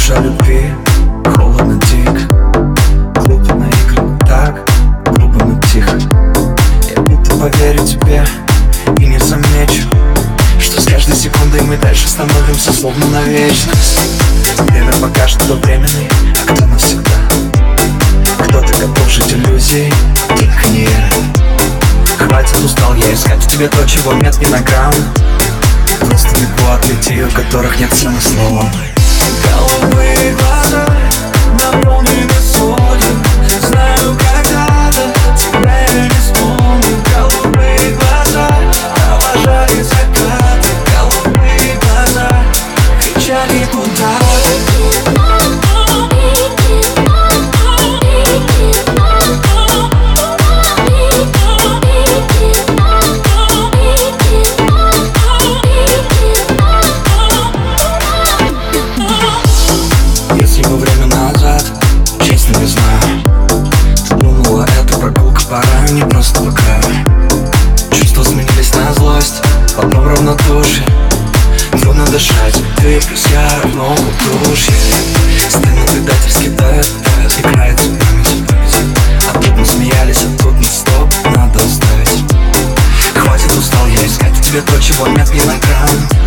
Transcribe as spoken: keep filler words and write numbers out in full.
душа любви, холодно, дико, глупо наиграно так, грубо, но тихо. Я будто поверю тебе и не замечу, что с каждой секундой мы дальше становимся словно на вечность. Время покажет, кто временный, а кто навсегда. Кто-то готов жить иллюзией, только не я. Хватит, устал я искать в тебе то, чего нет ни на грамм. Просто далеко от людей, у которых нет смысла. Голубые глаза наполнены солью. Знаю, когда-то тебя я не вспомню. Голубые глаза обожали закаты. Голубые глаза кричали куда-то. Если бы время назад, честно не знаю, ты думала, эта прогулка пора, не просто по краю. Чувства сменились на злость, потом равнодушие. Трудно дышать, ты плюс я равно удушье. Стыдно предательски давит, давит, играет память. А тут мы смеялись, а тут мы стоп, надо оставить. Хватит, устал я искать в тебе то, чего нет ни на грамм.